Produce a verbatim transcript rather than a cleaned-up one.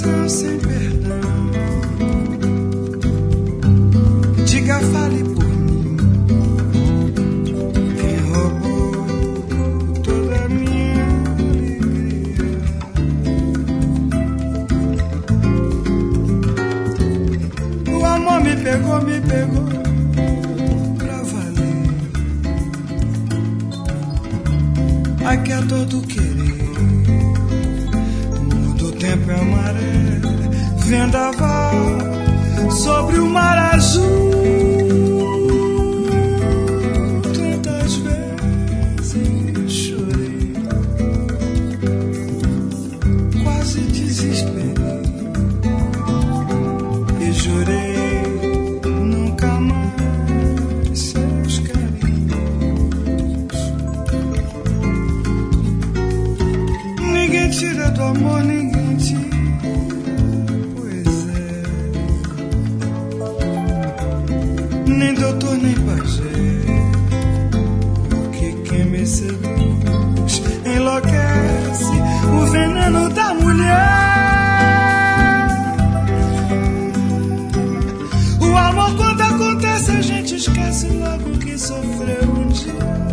coração sem perdão. Diga, fale por mim. Quem roubou toda a minha alegria? O amor me pegou, me pegou pra valer. Aqui é todo querer. O tempo é maré, vendaval sobre o mar azul. Tantas vezes chorei, quase desesperei e jurei nunca mais seus carinhos. Ninguém tira do amor, ninguém. Nem doutor, nem pajé, porque quem me seduz enlouquece o veneno da mulher. O amor, quando acontece, a gente esquece logo que sofreu um dia.